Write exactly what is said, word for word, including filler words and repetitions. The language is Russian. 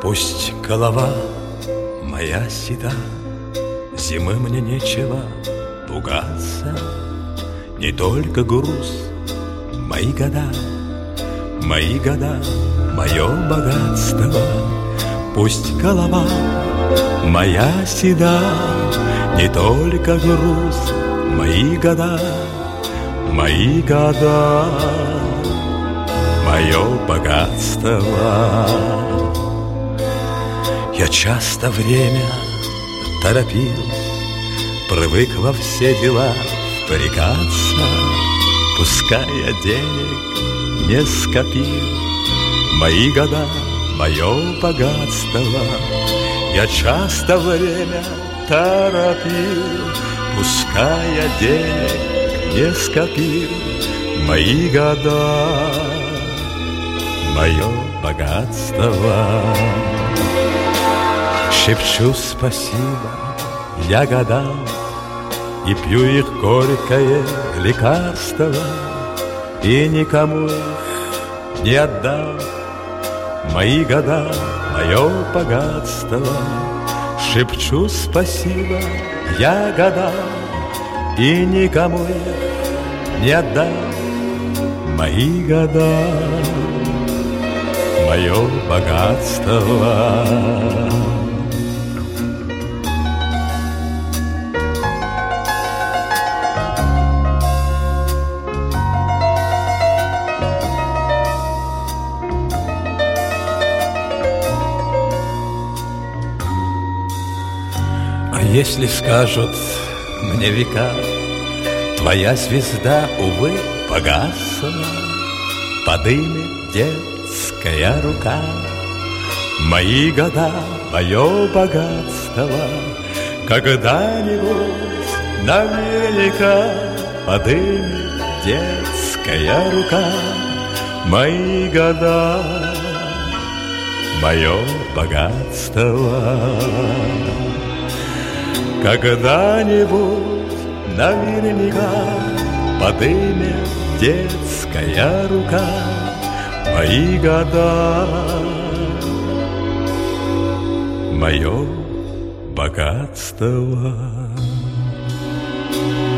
Пусть голова моя седа, зимы мне нечего пугаться. Не только груз, мои года, мои года, мое богатство. Пусть голова моя седа, не только груз, мои года, мои года, мое богатство. Я часто время торопил, привык во все дела впрягаться. Пускай я денег не скопил, мои года, мое богатство. Я часто время торопил, пускай я денег не скопил, мои года, мое богатство. Шепчу спасибо я годам и пью их горькое лекарство, и никому их не отдам, мои года, мое богатство. Шепчу спасибо я годам и никому их не отдам, мои года, мое богатство. Если скажут мне века, твоя звезда, увы, погасла, подымет детская рука, мои года, мое богатство. Когда-нибудь наверняка подымет детская рука, мои года, мое богатство. Когда-нибудь наверняка подымет детская рука, мои года, мое богатство.